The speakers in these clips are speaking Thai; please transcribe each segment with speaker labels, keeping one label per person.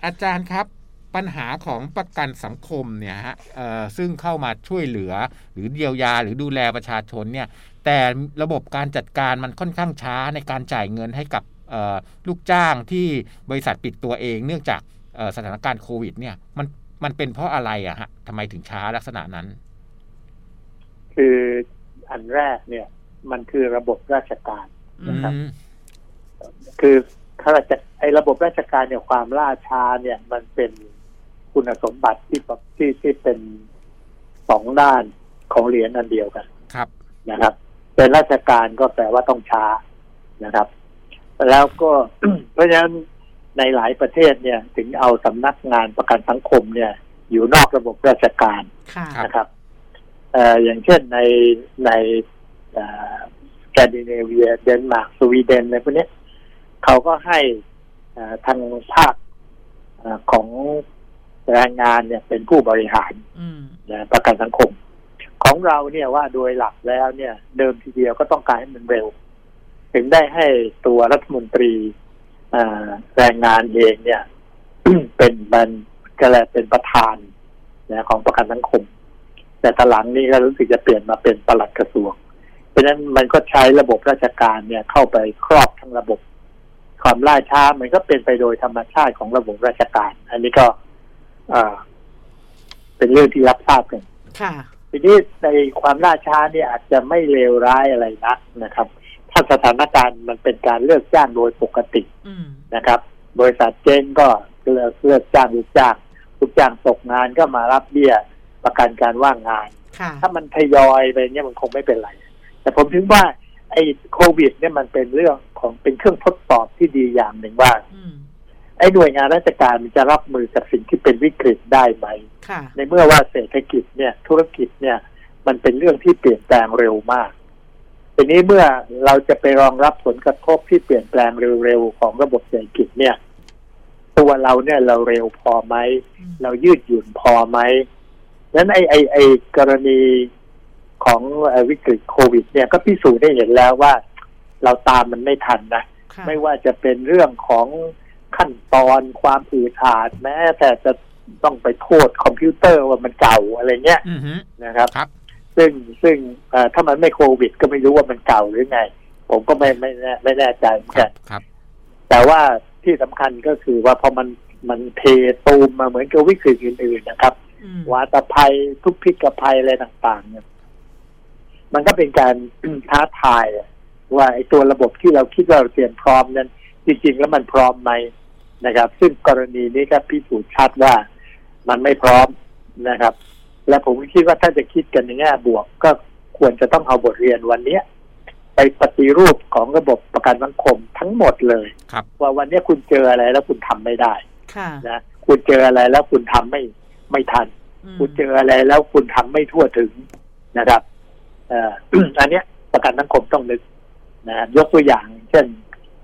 Speaker 1: อาจารย์ครับปัญหาของประกันสังคมเนี่ยฮะซึ่งเข้ามาช่วยเหลือหรือเยียวยาหรือดูแลประชาชนเนี่ยแต่ระบบการจัดการมันค่อนข้างช้าในการจ่ายเงินให้กับลูกจ้างที่บริษัทปิดตัวเองเนื่องจากสถานการณ์โควิดเนี่ยมันเป็นเพราะอะไรอะฮะทำไมถึงช้าลักษณะนั้น
Speaker 2: คืออันแรกเนี่ยมันคือระบบราชการนะครับคือข้าราชการระบบราชการเนี่ยความล่าช้าเนี่ยมันเป็นคุณสมบัติที่เป็นสองด้านของเหรียญอันเดียวกัน
Speaker 1: ครับ
Speaker 2: นะครับเป็นราชการก็แปลว่าต้องช้านะครับแล้วก็ เพราะฉะนั้นในหลายประเทศเนี่ยถึงเอาสำนักงานประกันสังคมเนี่ยอยู่นอกระบบราชการนะครับอย่างเช่นในสแกนดิเนเวียเดนมาร์กสวีเดนอะไรพวกนี้เขาก็ให้ทางภาคของแรงงานเนี่ยเป็นผู้บริหารประกันสังคมของเราเนี่ยว่าโดยหลักแล้วเนี่ยเดิมทีเดียวก็ต้องการให้มันเร็วถึงได้ให้ตัวรัฐมนตรีแรงงานเองเนี่ย เป็นประธานของประกันสังคมแต่ตอนหลังนี้ก็รู้สึกจะเปลี่ยนมาเป็นปลัดกระทรวงเพราะฉะนั้นมันก็ใช้ระบบราชการเนี่ยเข้าไปครอบทั้งระบบความล่าช้ามันก็เป็นไปโดยธรรมชาติของระบบราชการอันนี้ก็เป็นเรื่องที่รับทราบกันทีนี้ในความล่าช้าเนี่ยอาจจะไม่เลวร้ายอะไรนักนะครับถ้าสถานการณ์มันเป็นการเลิกจ้างโดยปกตินะครับบริษัทเจ๊งก็เลิกจ้างลูกจ้างตกงานก็มารับเบี้ยประกันการว่างงานถ้ามันทยอยไปเนี่ยมันคงไม่เป็นไรแต่ผมถึงว่าไอ้โควิดเนี่ยมันเป็นเรื่องของเป็นเครื่องทดสอบที่ดีอย่างหนึ่งว่าไอ้หน่วยงานราชการมันจะรับมือกับสิ่งที่เป็นวิกฤตได้ไหมในเมื่อว่าเศรษฐกิจเนี่ยธุรกิจเนี่ยมันเป็นเรื่องที่เปลี่ยนแปลงเร็วมากทีนี้เมื่อเราจะไปรองรับผลกระทบที่เปลี่ยนแปลงเร็วๆของระบบเศรษฐกิจเนี่ยตัวเราเนี่ยเราเร็วพอไหมเรายืดหยุ่นพอไหมนั้นไอ้กรณีของวิกฤตโควิดเนี่ยก็พิสูจน์ได้เห็นแล้วว่าเราตามมันไม่ทันนะไม่ว่าจะเป็นเรื่องของขั้นตอนความอืดอาดแม้แต่จะต้องไปโทษคอมพิวเตอร์ว่ามันเก่าอะไรเงี้ยนะครับซึ่งถ้ามันไม่โควิดก็ไม่รู้ว่ามันเก่าหรือไงผมก็ไม่แน่ใจเหมือนกันแต่ว่าที่สำคัญก็คือว่าพอมันเทตูมมาเหมือนกับวิกฤตอื่นๆนะครับวาตภัยทุกพิกภัยอะไรต่างๆเนี่ยมันก็เป็นการท้าทายว่าไอ้ตัวระบบที่เราคิดว่าเราเตรียมพร้อมนั้นจริงๆแล้วมันพร้อมไหมนะครับซึ่งกรณีนี้ก็พิสูจน์ชัดว่ามันไม่พร้อมนะครับและผมคิดว่าถ้าจะคิดกันในแง่บวกก็ควรจะต้องเอาบทเรียนวันนี้ไปปฏิรูปของระบบประกันสังคมทั้งหมดเลยว่าวันนี้คุณเจออะไรแล้วคุณทำไม่ได้นะคุณเจออะไรแล้วคุณทำไม่ทันคุณเจออะไรแล้วคุณทำไม่ทั่วถึงนะครับอันนี้ประกันสังคมต้องนึกนะยกตัวอย่างเช่น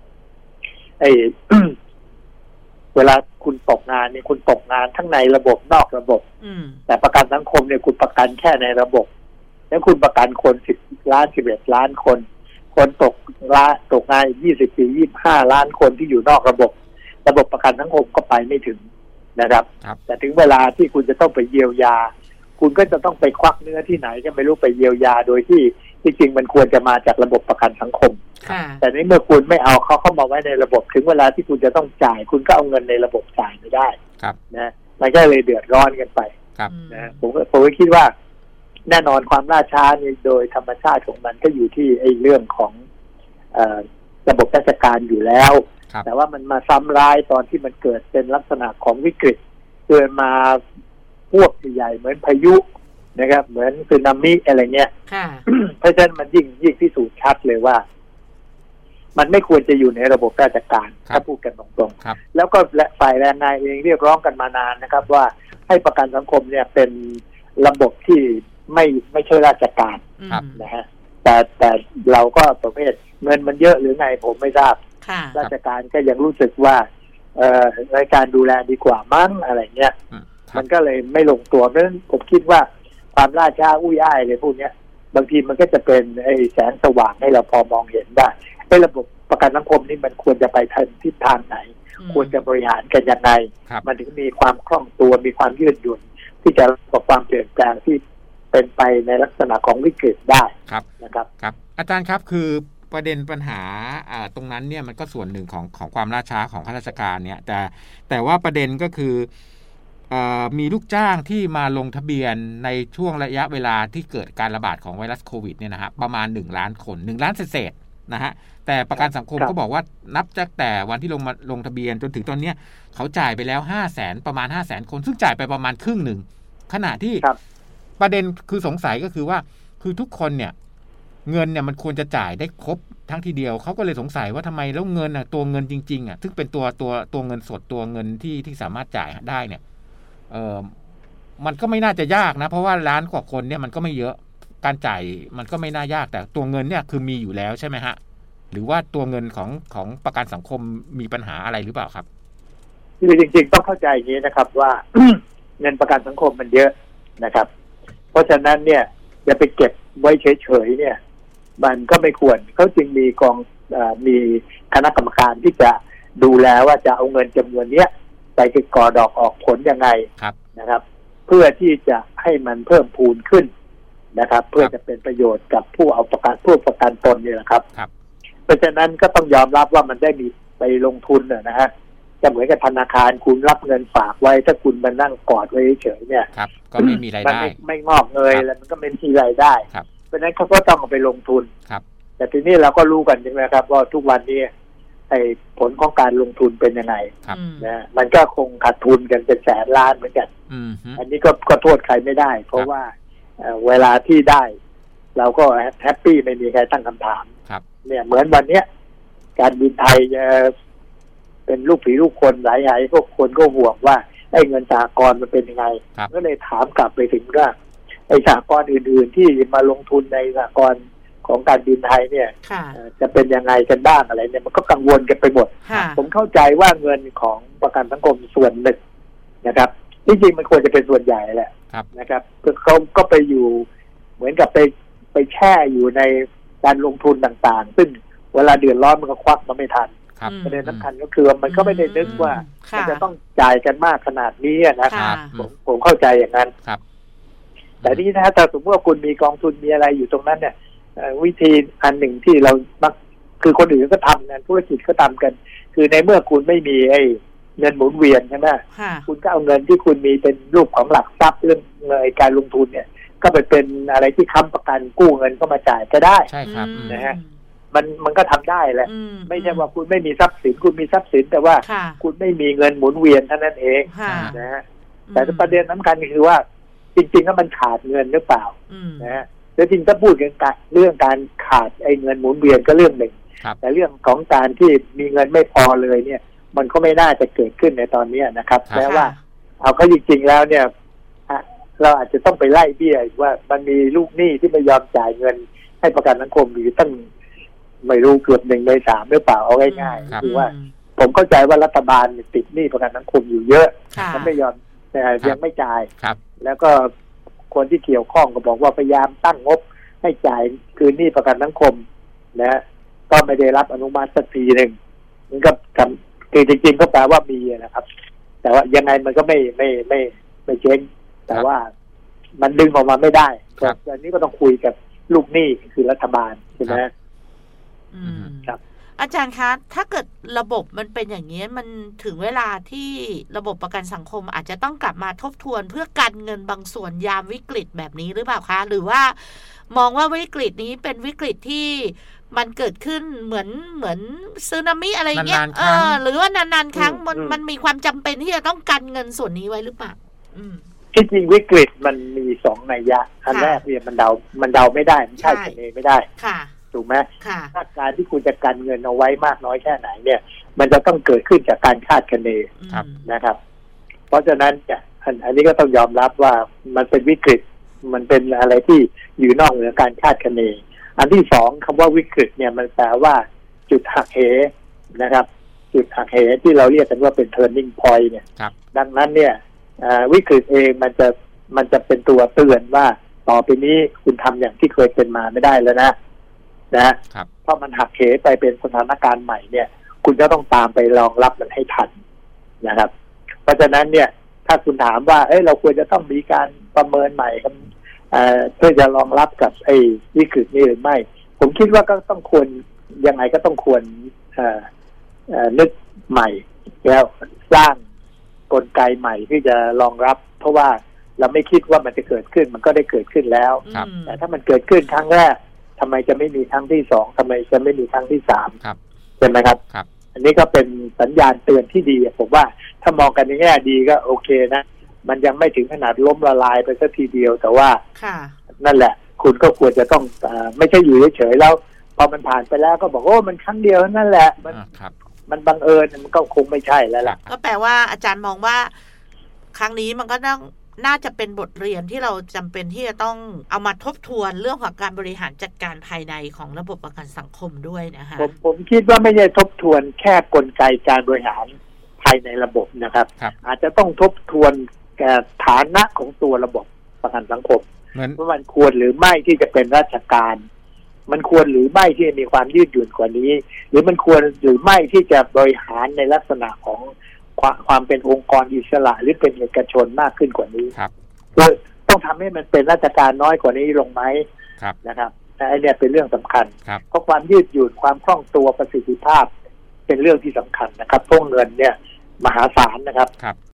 Speaker 2: เวลาคุณตกงานเนี่ยคุณตกงานทั้งในระบบนอกระบบแต่ประกันสังคมเนี่ยคุณประกันแค่ในระบบแล้วคุณประกันคน10 ล้าน11 ล้านคนตกงาน20 25 ล้านคนที่อยู่นอกระบบประกันสังคมก็ไปไม่ถึงนะครับแต่ถึงเวลาที่คุณจะต้องไปเยียวยาคุณก็จะต้องไปควักเนื้อที่ไหนก็ไม่รู้ไปเยียวยาโดยที่จริงมันควรจะมาจากระบบประกันสังคมแต่นี้เมื่อคุณไม่เอาเขาเข้ามาไว้ในระบบถึงเวลาที่คุณจะต้องจ่ายคุณก็เอาเงินในระบบจ่ายไม่ได้นะมันก็เลยเดือดร้อนกันไปนะผมก็คิดว่าแน่นอนความล่าช้านี่โดยธรรมชาติของมันก็อยู่ที่ไอ้เรื่องของระบบราชการอยู่แล้วแต่ว่ามันมาซ้ำร้ายตอนที่มันเกิดเป็นลักษณะของวิกฤตเกิดมาพวกใหญ่เหมือนพายุนะครับเหมือนสึนามิอะไรเงี้ยเพราะฉะนั้นมันยิ่งพิสูจน์ชัดเลยว่ามันไม่ควรจะอยู่ในระบบราชการถ้าพูดกันตรงๆแล้วก็ฝ่ายแรงงานเองเรียกร้องกันมานานนะครับว่าให้ประกันสังคมเนี่ยเป็นระบบที่ไม่ใช่ราชการนะฮะแต่เราก็ประเภทเงินมันเยอะหรือไงผมไม่ทราบราชการก็ยังรู้สึกว่ารายการดูแลดีกว่ามั้งอะไรเงี้ยมันก็เลยไม่ลงตัวเพราะฉะนั้นผมคิดว่าความล่าช้าอุ้ยอ้ายเลยพวกนี้บางทีมันก็จะเป็นไอ้แสงสว่างให้เราพอมองเห็นได้ไอ้ระบบประกันสังคมนี่มันควรจะไปทิศทางไหนควรจะบริหารกันยังไงมันถึงมีความคล่องตัวมีความยืดหยุ่นที่จะรับกับความเปลี่ยนแปลงที่เป็นไปในลักษณะของวิกฤตได้นะครับ
Speaker 1: ครับอาจารย์ครับคือประเด็นปัญหาตรงนั้นเนี่ยมันก็ส่วนหนึ่งของความล่าช้าของข้าราชการเนี่ยแต่ว่าประเด็นก็คือมีลูกจ้างที่มาลงทะเบียนในช่วงระยะเวลาที่เกิดการระบาดของไวรัสโควิดเนี่ยนะฮะประมาณ1ล้านคน1ล้านเศษนะฮะแต่ประกันสังคมก็บอกว่านับจากแต่วันที่ลงทะเบียนจนถึงตอนนี้เขาจ่ายไปแล้ว500,000ประมาณ500,000คนซึ่งจ่ายไปประมาณครึ่งหนึ่งขณะที่ประเด็นคือสงสัยก็คือว่าคือทุกคนเนี่ยเงินเนี่ยมันควรจะจ่ายได้ครบทั้งทีเดียวเขาก็เลยสงสัยว่าทำไมแล้วเงินตัวเงินจริงๆซึ่งเป็นตัวเงินสดตัวเงินที่สามารถจ่ายได้เนี่ยมันก็ไม่น่าจะยากนะเพราะว่าล้านกว่าคนเนี่ยมันก็ไม่เยอะการจ่ายมันก็ไม่น่ายากแต่ตัวเงินเนี่ยคือมีอยู่แล้วใช่ไหมฮะหรือว่าตัวเงินของประกันสังคมมีปัญหาอะไรหรือเปล่าครับ
Speaker 2: คือจริงๆต้องเข้าใจอย่างนี้นะครับว่า เงินประกันสังคมมันเยอะนะครับเพราะฉะนั้นเนี่ยอย่าไปเก็บไว้เฉยๆเนี่ยมันก็ไม่ควรเขาจึงมีคณะกรรมการที่จะดูแลว่าจะเอาเงินจำนวนนี้ไปก่อดอกออกผลยังไงนะครับเพื่อที่จะให้มันเพิ่มพูนขึ้นนะครับเพื่อจะเป็นประโยชน์กับผู้ประกันตนนี่แหละครับเพราะฉะนั้นก็ต้องยอมรับว่ามันได้มีไปลงทุนนะฮะจะเหมือนกับธนาคารคุณรับเงินฝากไว้ถ้าคุณมานั่งกอดไว้เฉยๆเนี่ย
Speaker 1: ก็ไม่มีรายได้
Speaker 2: ไม่งอกเงยแล้วมันก็ไม่มีรายได้เพราะฉะนั้นเขาก็ต้องเอาไปลงทุนแต่ทีนี้เราก็รู้กันใช่ไหมครับว่าทุกวันนี้ไอ้ผลของการลงทุนเป็นยังไงนะมันก็คงขาดทุนกันเป็นแสนล้านเหมือนกันอันนี้ก็โทษใครไม่ได้เพราะว่าเวลาที่ได้เราก็แฮปปี้ไม่มีใครตั้งคำถามเนี่ยเหมือนวันเนี้ยการบินไทยจะเป็นลูกผีลูกคนหลายๆพวกคนก็ห่วงว่าไอ้เงินสหกรณ์มันเป็นยังไงก็เลยถามกลับไปถึงว่าไอ้สหกรณ์อื่นๆที่มาลงทุนในสหกรณ์ของการบินไทยเนี่ยจะเป็นยังไงกันบ้างอะไรเนี่ยมันก็กังวลกันไปหมดผมเข้าใจว่าเงินของประกันสังคมส่วนหนึ่งนะครับจริงๆมันควรจะเป็นส่วนใหญ่แหละนะครับเขาก็ไปอยู่เหมือนกับไปแช่อยู่ในการลงทุนต่างๆซึ่งเวลาเดือดร้อนมันก็ควักมาไม่ทันประเด็นสำคัญก็คือมันก็ไม่ได้นึกว่ามันจะต้องจ่ายกันมากขนาดนี้นะครับผมเข้าใจอย่างนั้นแต่นี่ถ้าสมมติว่าคุณมีกองทุนมีอะไรอยู่ตรงนั้นเนี่ยวิธีอันหนึ่งที่เรามักคือคนอื่นก็ทำกันธุรกิจก็ทำกันคือในเมื่อคุณไม่มีไอ้เงินหมุนเวียนใช่ไหมคุณก็เอาเงินที่คุณมีเป็นรูปของหลักทรัพย์เรื่องเงินการลงทุนเนี่ยก็ไปเป็นอะไรที่ค้ำประกันกู้เงินเข้ามาจ่ายก็ได้
Speaker 1: ใช่ครับ
Speaker 2: นะฮะมันก็ทำได้แหละไม่ใช่ว่าคุณไม่มีทรัพย์สินคุณมีทรัพย์สินแต่ว่าคุณไม่มีเงินหมุนเวียนเท่านั้นเองนะฮะแต่ประเด็นสำคัญคือว่าจริงๆแล้วมันขาดเงินหรือเปล่านะฮะแล้วจริงถ้าพูดเรื่องการขาดไอ้เงินหมุนเวียนก็เรื่องหนึ่งแต่เรื่องของการที่มีเงินไม่พอเลยเนี่ยมันก็ไม่น่าจะเกิดขึ้นในตอนนี้นะครับแม้ว่าเอาเข้าจริงๆแล้วเนี่ยเราอาจจะต้องไปไล่เบี้ยว่ามันมีลูกหนี้ที่ไม่ยอมจ่ายเงินให้ประกันสังคมอยู่ตั้งไม่รู้เกือบ1 ใน 3หรือเปล่าเอาง่ายๆคือว่าผมเข้าใจว่ารัฐบาลติดหนี้ประกันสังคมอยู่เยอะมันไม่ยอมแต่ยังไม่จ่ายแล้วก็คนที่เกี่ยวข้องก็บอกว่าพยายามตั้งงบให้จ่ายคืนหนี้ประกันสังคมนะก็ไม่ได้รับอนุมัติสักทีหนึ่งมันก็คือจริงๆก็แปลว่ามีนะครับแต่ว่ายังไงมันก็ไม่เจ๊งแต่ว่ามันดึงออกมาไม่ได้อันนี้ก็ต้องคุยกับลูกหนี้คือรัฐบาลใช่ไหม
Speaker 3: ครับอาจารย์คะถ้าเกิดระบบมันเป็นอย่างนี้มันถึงเวลาที่ระบบประกันสังคมอาจจะต้องกลับมาทบทวนเพื่อกันเงินบางส่วนยามวิกฤตแบบนี้หรือเปล่าคะหรือว่ามองว่าวิกฤตนี้เป็นวิกฤตที่มันเกิดขึ้นเหมือนสึนามิอะไรเงี้ยหรือว่านานๆครั้งมันมีความจำเป็นที่จะต้องกันเงินส่วนนี้ไว้หรือเปล่า
Speaker 2: ที่จริงวิกฤตมันมี2 นัยยะอันแรกเนี่ยมันเดาไม่ได้มันคาดคะเนไม่ได้ถูกไหมถ้าการที่คุณจะกันเงินเอาไว้มากน้อยแค่ไหนเนี่ยมันจะต้องเกิดขึ้นจากการคาดคะเนนะครับเพราะฉะนั้นอันนี้ก็ต้องยอมรับว่ามันเป็นวิกฤตมันเป็นอะไรที่อยู่นอกเหนือการคาดคะเนอันที่2คำว่าวิกฤตเนี่ยมันแปลว่าจุดหักเหนะครับจุดหักเหที่เราเรียกกันว่าเป็น turning point เนี่ยดังนั้นเนี่ยวิกฤตเองมันจะเป็นตัวเตือนว่าต่อไปนี้คุณทำอย่างที่เคยเป็นมาไม่ได้แล้วนะพอมันหักเหไปเป็นสถานการณ์ใหม่เนี่ยคุณจะต้องตามไปรองรับมันให้ทันนะครับเพราะฉะนั้นเนี่ยถ้าคุณถามว่าเราควรจะต้องมีการประเมินใหม่เพื่อจะรองรับกับไอ้วิกฤตนี้หรือไม่ผมคิดว่าก็ต้องควรยังไงก็ต้องควรนึกใหม่แล้วสร้างกลไกใหม่ที่จะรองรับเพราะว่าเราไม่คิดว่ามันจะเกิดขึ้นมันก็ได้เกิดขึ้นแล้วแต่ถ้ามันเกิดขึ้นครั้งแรกทำไมจะไม่มีครั้งที่สองทำไมจะไม่มีครั้งที่สามใช่ไหมครับอันนี้ก็เป็นสัญญาณเตือนที่ดีผมว่าถ้ามองกันในแง่ดีก็โอเคนะมันยังไม่ถึงขนาดล้มละลายไปสักทีเดียวแต่ว่านั่นแหละคุณก็ควรจะต้องไม่ใช่อยู่เฉยๆแล้วพอมันผ่านไปแล้วก็บอกโอ้มันครั้งเดียวนั่นแหละมันบังเอิญมันก็คงไม่ใช่แล้วล่ะ
Speaker 3: ก็แปลว่าอาจารย์มองว่าครั้งนี้มันก็น่าจะเป็นบทเรียนที่เราจำเป็นที่จะต้องเอามาทบทวนเรื่องของการบริหารจัดการภายในของระบบประกันสังคมด้วยนะคะ
Speaker 2: ผมคิดว่าไม่ใช่ทบทวนแค่กลไกการบริหารภายในระบบนะครับอาจจะต้องทบทวนฐานะของตัวระบบประกันสังคมว่ามันควรหรือไม่ที่จะเป็นราชการมันควรหรือไม่ที่จะมีความยืดหยุ่นกว่านี้หรือมันควรหรือไม่ที่จะบริหารในลักษณะของความเป็นองค์กรอิสระหรือเป็นเอกชนมากขึ้นกว่านี้คือต้องทำให้มันเป็นราชการน้อยกว่านี้ลงไหมนะครับแต่อันนี้เป็นเรื่องสำคัญเพราะความยืดหยุ่นความคล่องตัวประสิทธิภาพเป็นเรื่องที่สำคัญนะครับพวกเงินเนี่ยมหาศาลนะครับ